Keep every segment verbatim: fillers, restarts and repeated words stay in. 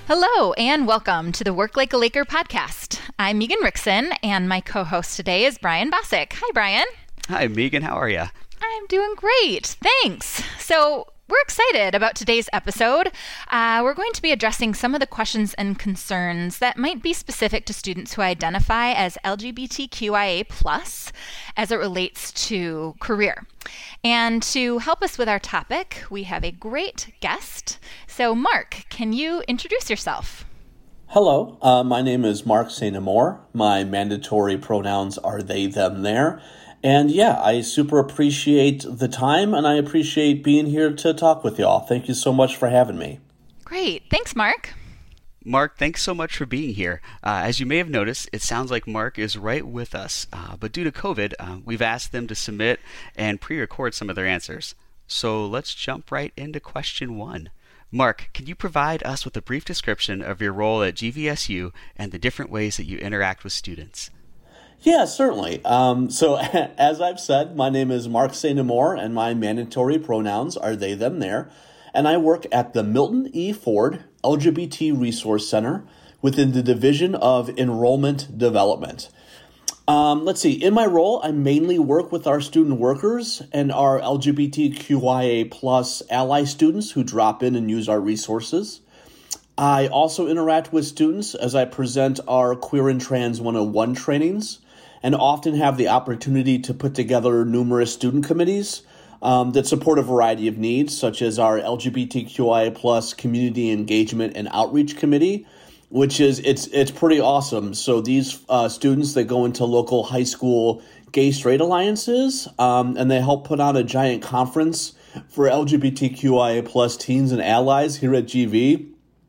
Hello, and welcome to the Work Like a Laker podcast. I'm Megan Rickson, and my co-host today is Brian Bosick. Hi, Brian. Hi, Megan. How are you? I'm doing great. Thanks. So we're excited about today's episode. Uh, we're going to be addressing some of the questions and concerns that might be specific to students who identify as L G B T Q I A plus as it relates to career. And to help us with our topic, we have a great guest. So Mark, can you introduce yourself? Hello, uh, my name is Mark Saint Amour. My mandatory pronouns are they, them, their. And yeah, I super appreciate the time, and I appreciate being here to talk with y'all. Thank you so much for having me. Great. Thanks, Mark. Mark, thanks so much for being here. Uh, as you may have noticed, it sounds like Mark is right with us. Uh, but due to COVID, uh, we've asked them to submit and pre-record some of their answers. So let's jump right into question one. Mark, can you provide us with a brief description of your role at G V S U and the different ways that you interact with students? Yeah, certainly. Um, so as I've said, my name is Mark Saint Amour, and my mandatory pronouns are they, them, their. And I work at the Milton E. Ford L G B T Resource Center within the Division of Enrollment Development. Um, let's see, in my role, I mainly work with our student workers and our L G B T Q I A plus ally students who drop in and use our resources. I also interact with students as I present our Queer and Trans one oh one trainings, and often have the opportunity to put together numerous student committees um, that support a variety of needs, such as our L G B T Q I A plus Community Engagement and Outreach Committee, which is, it's it's pretty awesome. So these uh, students that go into local high school gay straight alliances, um, and they help put on a giant conference for L G B T Q I A plus teens and allies here at G V.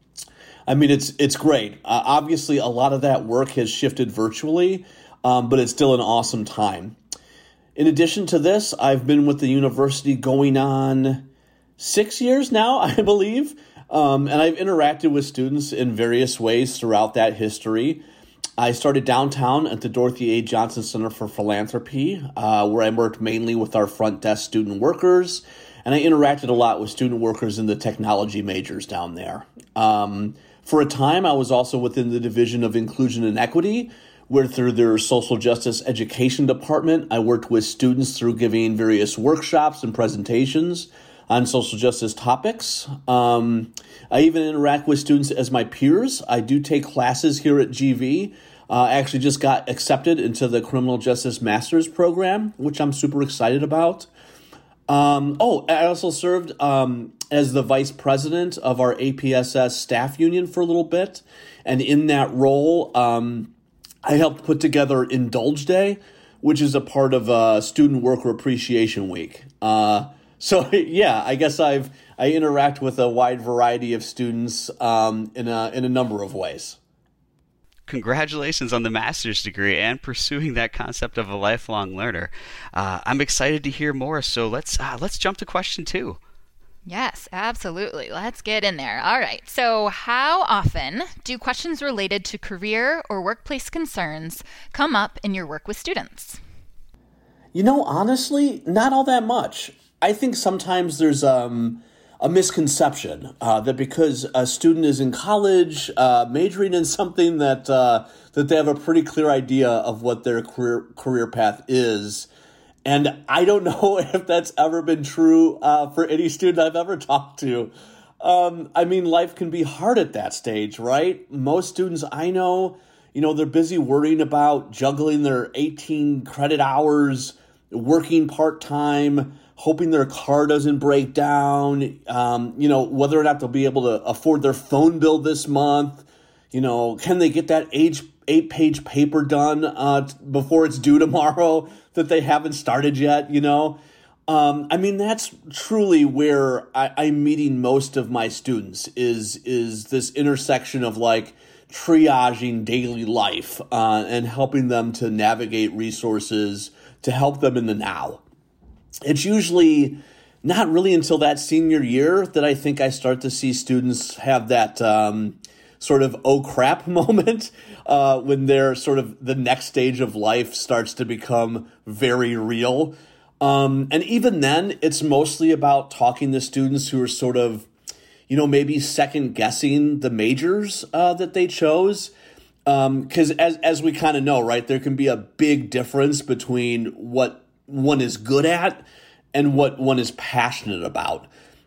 I mean, it's it's great. Uh, obviously, a lot of that work has shifted virtually, um, but it's still an awesome time. In addition to this, I've been with the university going on six years now, I believe, um, and I've interacted with students in various ways throughout that history. I started downtown at the Dorothy A. Johnson Center for Philanthropy, uh, where I worked mainly with our front desk student workers, and I interacted a lot with student workers in the technology majors down there. Um, for a time, I was also within the Division of Inclusion and Equity, where through their social justice education department, I worked with students through giving various workshops and presentations on social justice topics. Um, I even interact with students as my peers. I do take classes here at G V. Uh, I actually just got accepted into the Criminal Justice Master's program, which I'm super excited about. Um, oh, I also served um, as the vice president of our A P S S staff union for a little bit. And in that role, um, I helped put together Indulge Day, which is a part of uh, Student Worker Appreciation Week. Uh, so, yeah, I guess I've I interact with a wide variety of students um, in a in a number of ways. Congratulations on the master's degree and pursuing that concept of a lifelong learner. Uh, I'm excited to hear more, so let's uh, let's jump to question two. Yes, absolutely. Let's get in there. All right. So how often do questions related to career or workplace concerns come up in your work with students? You know, honestly, not all that much. I think sometimes there's um, a misconception uh, that because a student is in college uh, majoring in something that uh, that they have a pretty clear idea of what their career career path is. And I don't know if that's ever been true uh, for any student I've ever talked to. Um, I mean, life can be hard at that stage, right? Most students I know, you know, they're busy worrying about juggling their eighteen credit hours, working part-time, hoping their car doesn't break down, um, you know, whether or not they'll be able to afford their phone bill this month. You know, can they get that age eight-page paper done uh, before it's due tomorrow that they haven't started yet, you know? Um, I mean, that's truly where I, I'm meeting most of my students is, is this intersection of, like, triaging daily life uh, and helping them to navigate resources to help them in the now. It's usually not really until that senior year that I think I start to see students have that um, sort of oh crap moment uh, when they're sort of the next stage of life starts to become very real. Um, and even then, it's mostly about talking to students who are sort of, you know, maybe second guessing the majors uh, that they chose. Because um, as as we kind of know, right, there can be a big difference between what one is good at and what one is passionate about.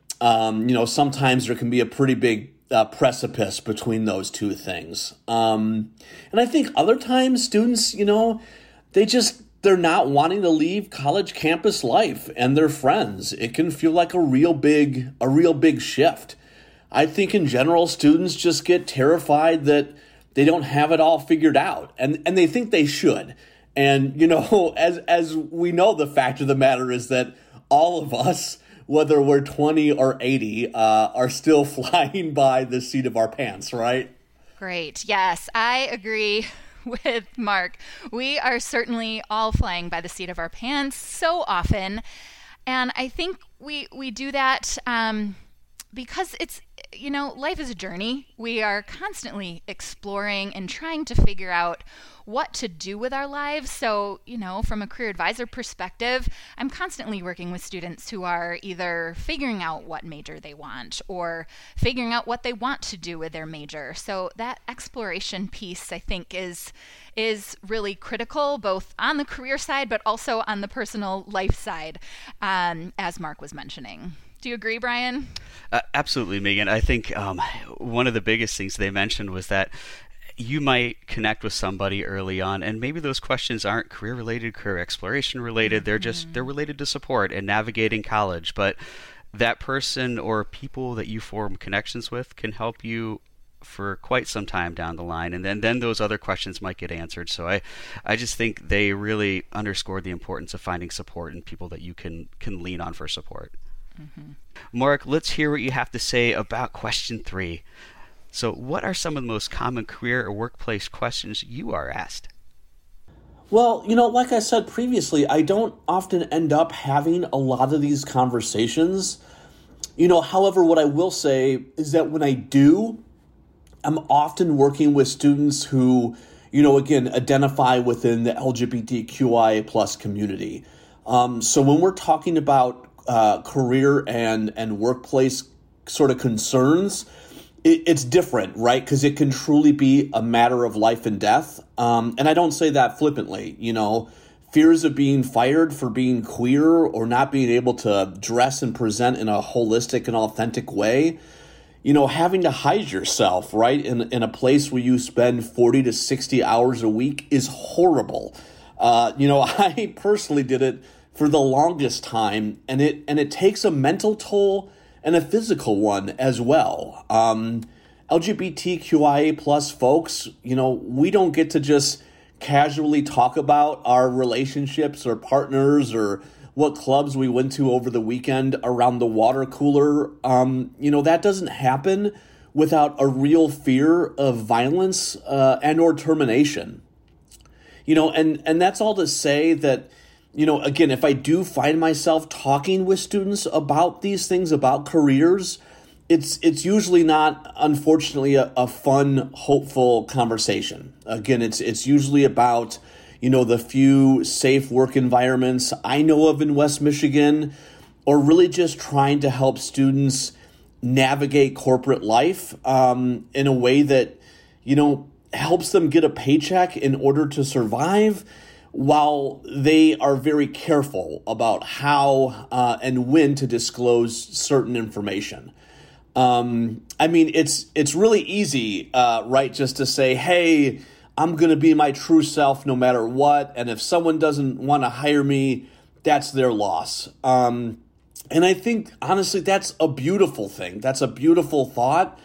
Um, you know, sometimes there can be a pretty big uh, precipice between those two things. Um, and I think other times students, you know, they just, they're not wanting to leave college campus life and their friends. It can feel like a real big, a real big shift. I think in general, students just get terrified that they don't have it all figured out, and, and they think they should. And, you know, as as we know, the fact of the matter is that all of us, whether we're twenty or eighty, uh, are still flying by the seat of our pants, right? Great. Yes, I agree with Mark. We are certainly all flying by the seat of our pants so often. And I think we, we do that um, because it's, you know, life is a journey. We are constantly exploring and trying to figure out what to do with our lives. So, you know, from a career advisor perspective, I'm constantly working with students who are either figuring out what major they want or figuring out what they want to do with their major. So that exploration piece, I think, is is really critical, both on the career side, but also on the personal life side, um, as Mark was mentioning. Do you agree, Brian? Uh, absolutely, Megan. I think um, one of the biggest things they mentioned was that you might connect with somebody early on, and maybe those questions aren't career related, career exploration related. Mm-hmm. They're just they're related to support and navigating college. But that person or people that you form connections with can help you for quite some time down the line, and then then those other questions might get answered. So I I just think they really underscored the importance of finding support and people that you can can lean on for support. Mm-hmm. Mark, let's hear what you have to say about question three. So what are some of the most common career or workplace questions you are asked? Well, you know, like I said previously, I don't often end up having a lot of these conversations. You know, however, what I will say is that when I do, I'm often working with students who, you know, again, identify within the L G B T Q I A plus community. Um, so when we're talking about Uh, career and, and workplace sort of concerns, it, it's different, right? Because it can truly be a matter of life and death. Um, and I don't say that flippantly, you know, fears of being fired for being queer or not being able to dress and present in a holistic and authentic way, you know, having to hide yourself, right, in, in a place where you spend forty to sixty hours a week is horrible. Uh, you know, I personally did it for the longest time, and it and it takes a mental toll and a physical one as well. Um, L G B T Q I A plus folks, you know, we don't get to just casually talk about our relationships or partners or what clubs we went to over the weekend around the water cooler. Um, you know, that doesn't happen without a real fear of violence uh, and or termination. You know, and and that's all to say that, you know, again, if I do find myself talking with students about these things, about careers, it's it's usually not, unfortunately, a, a fun, hopeful conversation. Again, it's it's usually about, you know, the few safe work environments I know of in West Michigan, or really just trying to help students navigate corporate life um, in a way that, you know, helps them get a paycheck in order to survive, while they are very careful about how uh, and when to disclose certain information. Um, I mean, it's it's really easy, uh, right, just to say, hey, I'm going to be my true self no matter what, and if someone doesn't want to hire me, that's their loss. Um, and I think, honestly, that's a beautiful thing. That's a beautiful thought.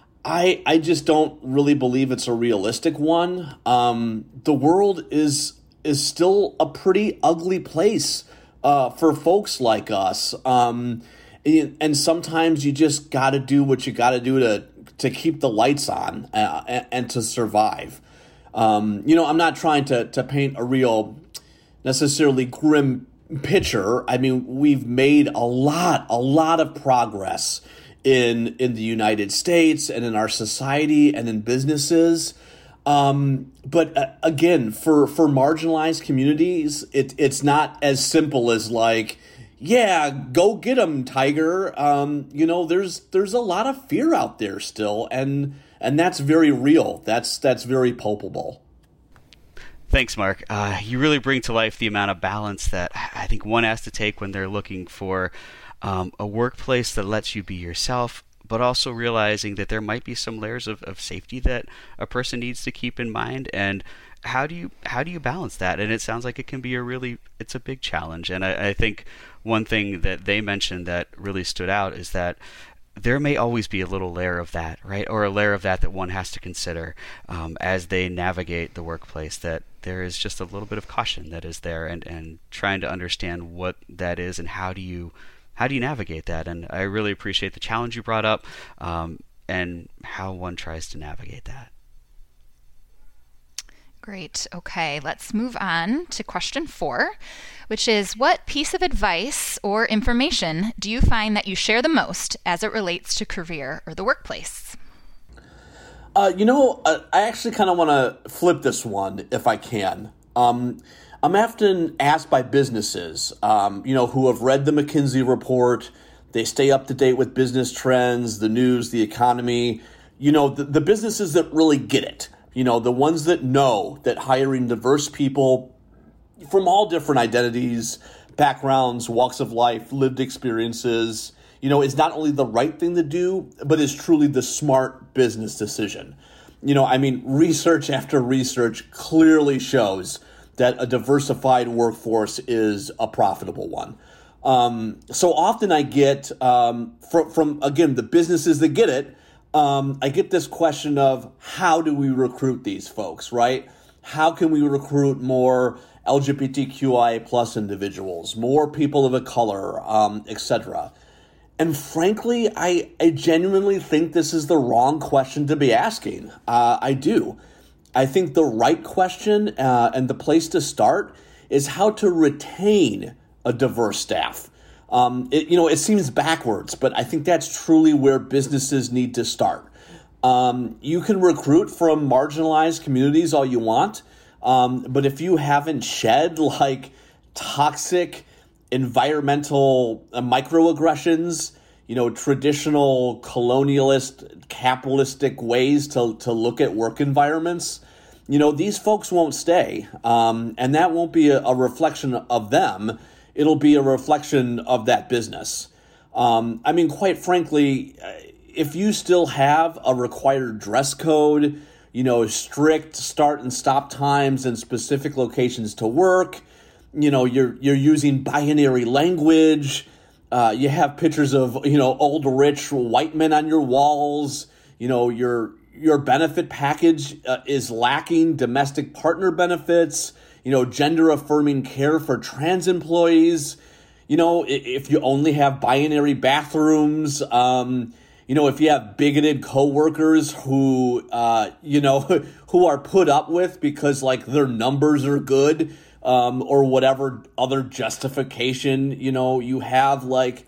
I I just don't really believe it's a realistic one. Um, the world is is still a pretty ugly place uh, for folks like us. Um, and, and sometimes you just got to do what you got to do to to keep the lights on uh, and, and to survive. Um, you know, I'm not trying to, to paint a real necessarily grim picture. I mean, we've made a lot, a lot of progress in in the United States and in our society and in businesses. Um, but uh, again, for, for marginalized communities, it, it's not as simple as like, yeah, go get them, Tiger. Um, you know, there's there's a lot of fear out there still, and and that's very real. That's that's very palpable. Thanks, Mark. Uh, you really bring to life the amount of balance that I think one has to take when they're looking for um, a workplace that lets you be yourself, but also realizing that there might be some layers of, of safety that a person needs to keep in mind. And how do you how do you balance that? And it sounds like it can be a really it's a big challenge. And I, I think one thing that they mentioned that really stood out is that there may always be a little layer of that, right? Or a layer of that that one has to consider um, as they navigate the workplace, that there is just a little bit of caution that is there, and, and trying to understand what that is and how do you how do you navigate that. And I really appreciate the challenge you brought up um, and how one tries to navigate that. Great. Okay, let's move on to question four, which is, what piece of advice or information do you find that you share the most as it relates to career or the workplace? Uh, you know, uh, I actually kind of want to flip this one if I can. Um, I'm often asked by businesses, um, you know, who have read the McKinsey report. They stay up to date with business trends, the news, the economy. You know, the, the businesses that really get it. You know, the ones that know that hiring diverse people from all different identities, backgrounds, walks of life, lived experiences, you know, is not only the right thing to do, but is truly the smart business decision. You know, I mean, research after research clearly shows that a diversified workforce is a profitable one. Um, so often I get um, from, from, again, the businesses that get it, Um, I get this question of how do we recruit these folks, right? How can we recruit more L G B T Q I A plus individuals, more people of a color, um, et cetera? And frankly, I, I genuinely think this is the wrong question to be asking. Uh, I do. I think the right question uh, and the place to start is how to retain a diverse staff. Um, it, you know, it seems backwards, but I think that's truly where businesses need to start. Um, you can recruit from marginalized communities all you want, um, but if you haven't shed like toxic environmental uh, microaggressions, you know, traditional colonialist, capitalistic ways to, to look at work environments, you know, these folks won't stay, um, and that won't be a, a reflection of them. It'll be a reflection of that business. Um, I mean, quite frankly, if you still have a required dress code, you know, strict start and stop times and specific locations to work, you know, you're you're using binary language, uh, you have pictures of, you know, old rich white men on your walls, you know, your your benefit package uh, is lacking domestic partner benefits, you know, gender-affirming care for trans employees, you know, if you only have binary bathrooms, um, you know, if you have bigoted coworkers who, uh, you know, who are put up with because, like, their numbers are good, um, or whatever other justification, you know, you have, like,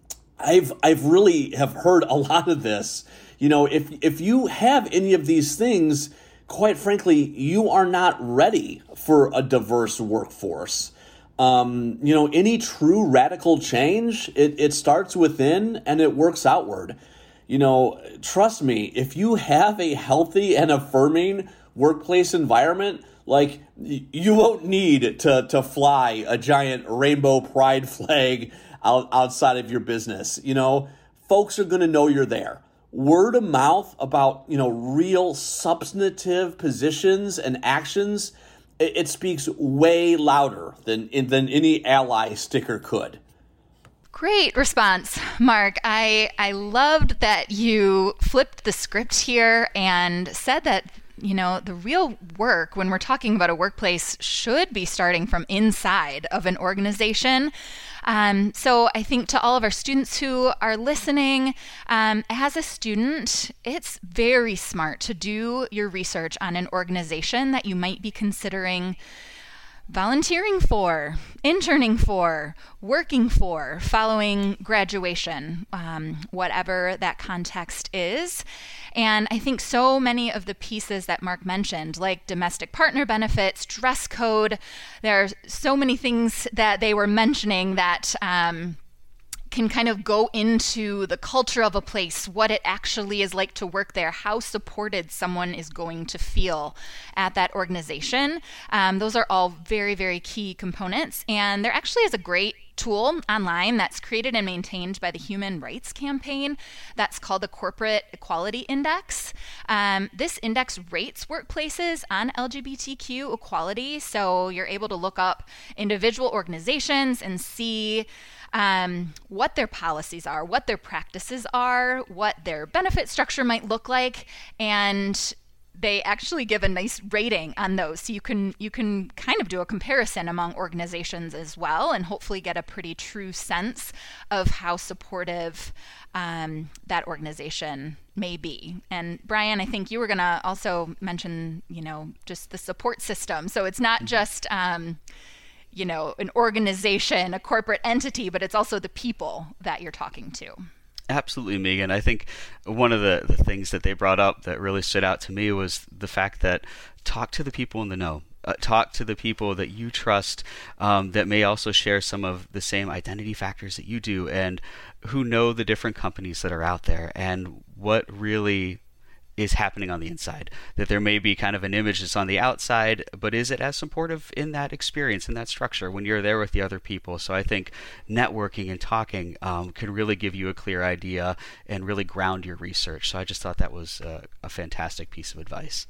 I've I've really have heard a lot of this. You know, if if you have any of these things, quite frankly, you are not ready for a diverse workforce. Um, you know, any true radical change, it, it starts within and it works outward. You know, trust me, if you have a healthy and affirming workplace environment, like, you won't need to, to fly a giant rainbow pride flag out, outside of your business. You know, folks are going to know you're there. Word of mouth about, you know, real substantive positions and actions, it, it speaks way louder than than any ally sticker could. Great response, Mark. I I loved that you flipped the script here and said that, you know, the real work when we're talking about a workplace should be starting from inside of an organization. Um, so I think to all of our students who are listening, um, as a student, it's very smart to do your research on an organization that you might be considering volunteering for, interning for, working for, following graduation, um, whatever that context is. And I think so many of the pieces that Mark mentioned, like domestic partner benefits, dress code, there are so many things that they were mentioning that um, can kind of go into the culture of a place, what it actually is like to work there, how supported someone is going to feel at that organization. Um, those are all very, very key components. And there actually is a great tool online that's created and maintained by the Human Rights Campaign that's called the Corporate Equality Index. Um, this index rates workplaces on L G B T Q equality, so you're able to look up individual organizations and see Um, what their policies are, what their practices are, what their benefit structure might look like, and they actually give a nice rating on those. So you can you can kind of do a comparison among organizations as well, and hopefully get a pretty true sense of how supportive um, that organization may be. And Brian, I think you were going to also mention, you know, just the support system. So it's not just um, you know, an organization, a corporate entity, but it's also the people that you're talking to. Absolutely, Megan. I think one of the, the things that they brought up that really stood out to me was the fact that talk to the people in the know. Uh, talk to the people that you trust um, that may also share some of the same identity factors that you do, and who know the different companies that are out there and what really is happening on the inside. That there may be kind of an image that's on the outside, but is it as supportive in that experience, in that structure, when you're there with the other people? So I think networking and talking um, can really give you a clear idea and really ground your research. So I just thought that was a, a fantastic piece of advice.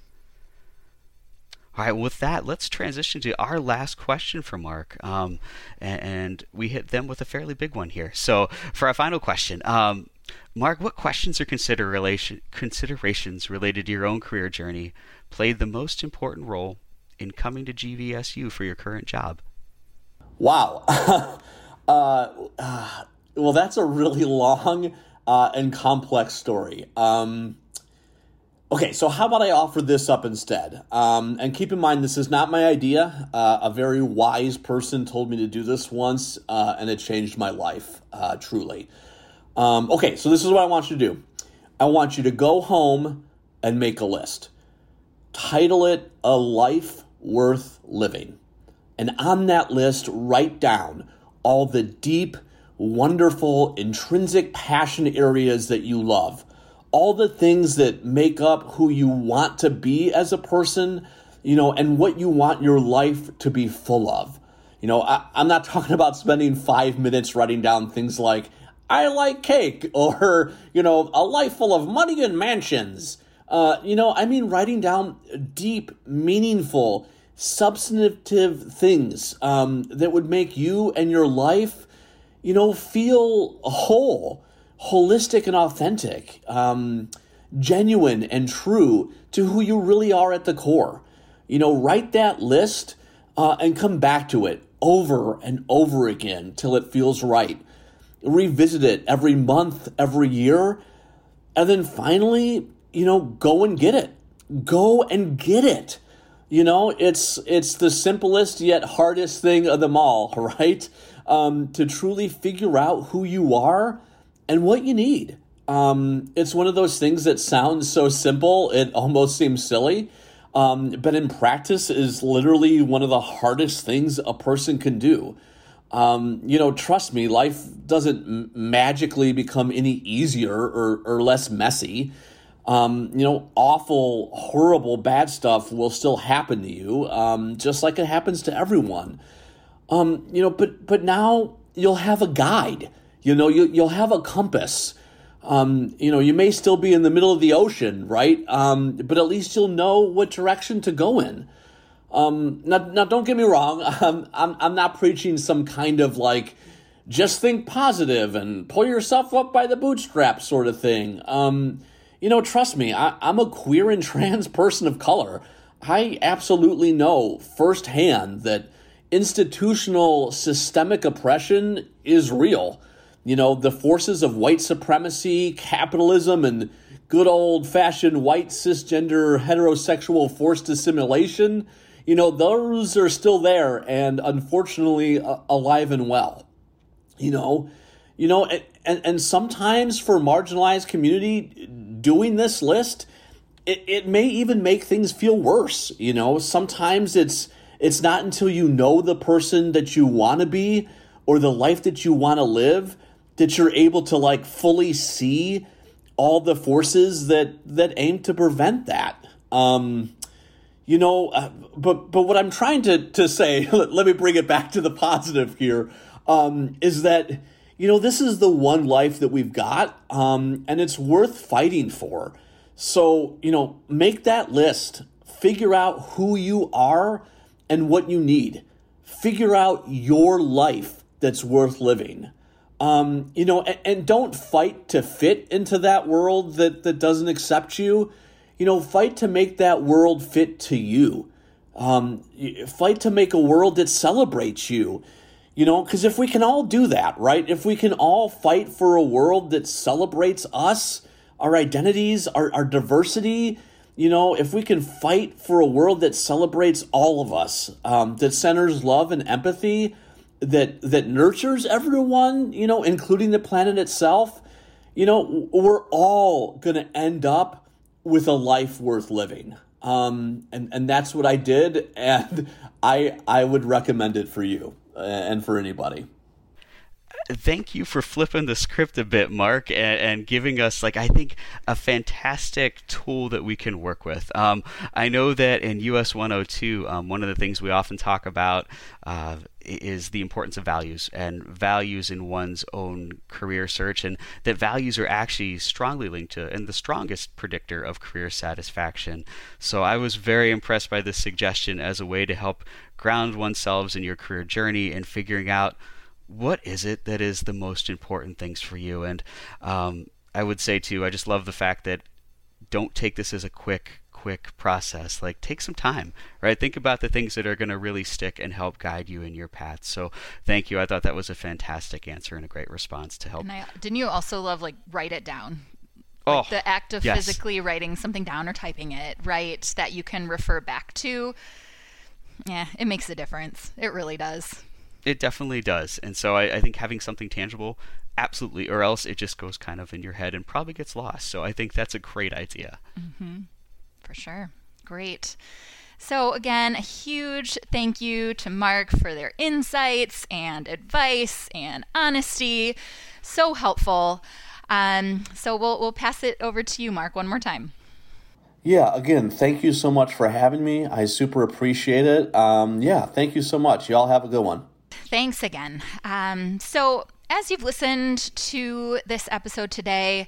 All right, with that, let's transition to our last question for Mark, um, and, and we hit them with a fairly big one here. So for our final question, um, Mark, what questions or consider relation, considerations related to your own career journey played the most important role in coming to G V S U for your current job? Wow. uh, uh, well, that's a really long uh, and complex story. Um, okay, so how about I offer this up instead? Um, and keep in mind, this is not my idea. Uh, a very wise person told me to do this once, uh, and it changed my life, uh, truly. Um, okay, so this is what I want you to do. I want you to go home and make a list. Title it A Life Worth Living. And on that list, write down all the deep, wonderful, intrinsic passion areas that you love. All the things that make up who you want to be as a person, you know, and what you want your life to be full of. You know, I, I'm not talking about spending five minutes writing down things like, I like cake, or, you know, a life full of money and mansions. Uh, you know, I mean, writing down deep, meaningful, substantive things um, that would make you and your life, you know, feel whole, holistic and authentic, um, genuine and true to who you really are at the core. You know, write that list uh, and come back to it over and over again till it feels right. Revisit it every month, every year, and then finally, you know, go and get it. Go and get it. You know, it's it's the simplest yet hardest thing of them all, right? Um, to truly figure out who you are and what you need. Um, it's one of those things that sounds so simple, it almost seems silly, um, but in practice is literally one of the hardest things a person can do. Um, you know, trust me, life doesn't m- magically become any easier or, or less messy. Um, you know, awful, horrible, bad stuff will still happen to you, um, just like it happens to everyone. Um, you know, but but now you'll have a guide. You know, you, you'll have a compass. Um, you know, you may still be in the middle of the ocean, right? Um, but at least you'll know what direction to go in. Um, now, now, don't get me wrong. Um, I'm, I'm not preaching some kind of like, just think positive and pull yourself up by the bootstraps sort of thing. Um, you know, trust me, I, I'm a queer and trans person of color. I absolutely know firsthand that institutional systemic oppression is real. You know, the forces of white supremacy, capitalism, and good old-fashioned white cisgender heterosexual forced assimilation, you know, those are still there and unfortunately uh, alive and well. You know, you know, and, and, and sometimes for marginalized community, doing this list, it, it may even make things feel worse. You know, sometimes it's it's not until you know the person that you want to be or the life that you want to live that you're able to like fully see all the forces that that aim to prevent that. Um, you know, uh, but but what I'm trying to to say, let, let me bring it back to the positive here, um, is that, you know, this is the one life that we've got, um, and it's worth fighting for. So, you know, make that list, figure out who you are and what you need. Figure out your life that's worth living. Um, you know, and, and don't fight to fit into that world that, that doesn't accept you. You know, fight to make that world fit to you. Um, fight to make a world that celebrates you. You know, because if we can all do that, right? If we can all fight for a world that celebrates us, our identities, our, our diversity, you know, if we can fight for a world that celebrates all of us, um, that centers love and empathy, that that nurtures everyone, you know, including the planet itself, you know, we're all going to end up with a life worth living. Um, and, and that's what I did, and I I would recommend it for you and for anybody. Thank you for flipping the script a bit, Mark, and, and giving us, like, I think, a fantastic tool that we can work with. Um, I know that in U S one oh two, um, one of the things we often talk about uh, is the importance of values and values in one's own career search, and that values are actually strongly linked to and the strongest predictor of career satisfaction. So I was very impressed by this suggestion as a way to help ground oneself in your career journey and figuring out what is it that is the most important things for you. And um, I would say too, I just love the fact that don't take this as a quick quick process. Like, take some time, right? Think about the things that are going to really stick and help guide you in your path. So thank you. I thought that was a fantastic answer and a great response to help. And I, didn't you also love, like, write it down? Like oh, the act of yes. physically writing something down or typing it, right, that you can refer back to. Yeah, it makes a difference. It really does. It definitely does. And so I, I think having something tangible, absolutely, or else it just goes kind of in your head and probably gets lost. So I think that's a great idea. Mm-hmm. For sure. Great. So again, a huge thank you to Mark for their insights and advice and honesty. So helpful. Um, so we'll we'll pass it over to you, Mark, one more time. Yeah, again, thank you so much for having me. I super appreciate it. Um, yeah, thank you so much. Y'all have a good one. Thanks again. Um, so as you've listened to this episode today,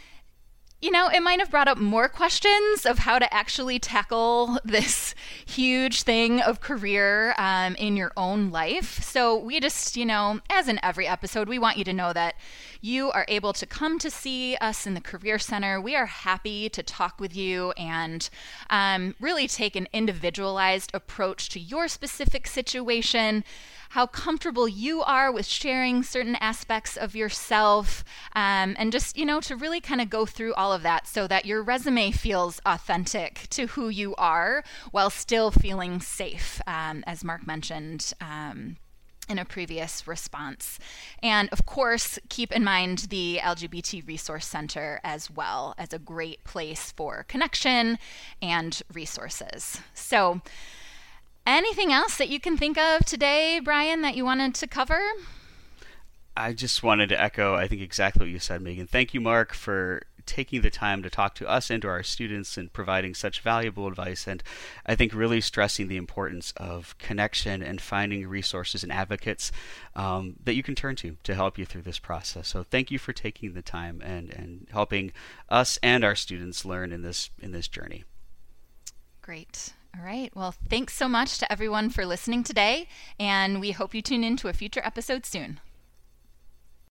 you know, it might have brought up more questions of how to actually tackle this huge thing of career um, in your own life. So we just, you know, as in every episode, we want you to know that you are able to come to see us in the Career Center. We are happy to talk with you and um, really take an individualized approach to your specific situation, how comfortable you are with sharing certain aspects of yourself, um, and just, you know, to really kind of go through all of that so that your resume feels authentic to who you are while still feeling safe, um, as Mark mentioned um, in a previous response. And of course, keep in mind the L G B T Resource Center as well as a great place for connection and resources. So, anything else that you can think of today, Brian, that you wanted to cover? I just wanted to echo, I think, exactly what you said, Megan. Thank you, Mark, for taking the time to talk to us and to our students and providing such valuable advice. And I think really stressing the importance of connection and finding resources and advocates um, that you can turn to to help you through this process. So thank you for taking the time and, and helping us and our students learn in this in this journey. Great. All right. Well, thanks so much to everyone for listening today, and we hope you tune in to a future episode soon.